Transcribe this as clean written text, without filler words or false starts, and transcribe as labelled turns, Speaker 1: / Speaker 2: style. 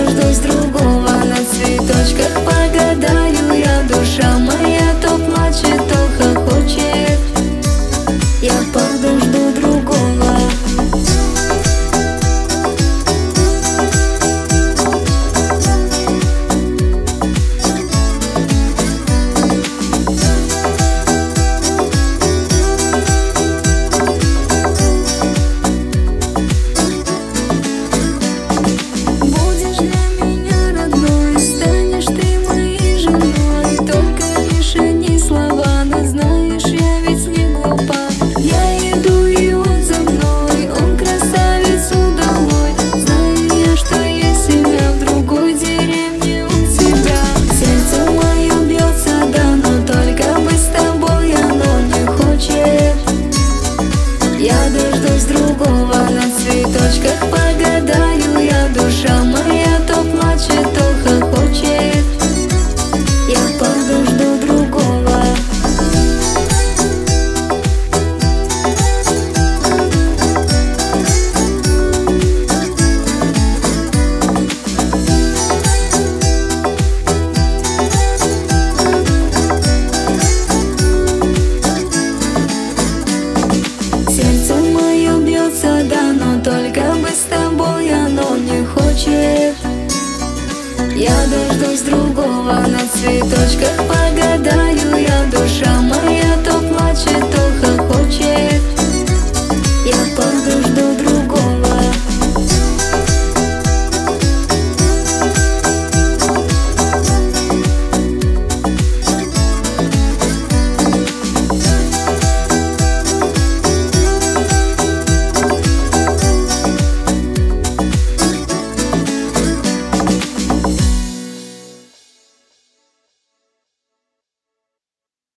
Speaker 1: дождусь другого, на цветочках погадаю я. Душа моя то плачет, то хохочет, я подожду другого. Я дождусь другого, на цветочках погадаю я. Душа моя то плачет, то хохочет, я подожду другого. Сердце мое бьется, да, но только бы с тобой оно не хочет. Я дождусь другого, на цветочках погадаю я. Душа моя то плачет, то хохочет,